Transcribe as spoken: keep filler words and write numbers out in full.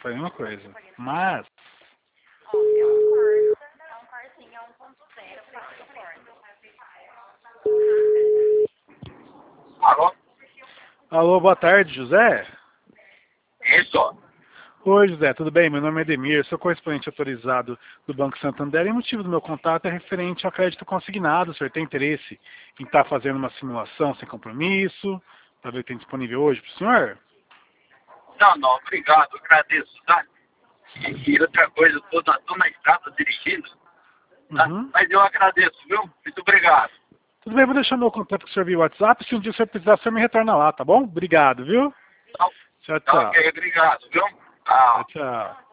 foi a mesma coisa. Mas... Ó, é um Corsa, é um Corsinha um ponto zero, preço Ford. Alô? Alô, boa tarde, José. Isso. Oi, José, tudo bem? Meu nome é Edemir, sou correspondente autorizado do Banco Santander e o motivo do meu contato é referente ao crédito consignado. O senhor tem interesse em estar fazendo uma simulação sem compromisso, para ver o que tem disponível hoje para o senhor? Não, não, obrigado, agradeço, tá? E, e outra coisa, eu tô, na- tô na estrada dirigindo, tá? Uhum. Mas eu agradeço, viu? Muito obrigado. Tudo bem, vou deixar meu contato com o senhor via WhatsApp. Se um dia o senhor precisar, o senhor me retorna lá, tá bom? Obrigado, viu? Tá, Tchau, tá tchau. ok, obrigado, viu? Tchau, Ah. tchau.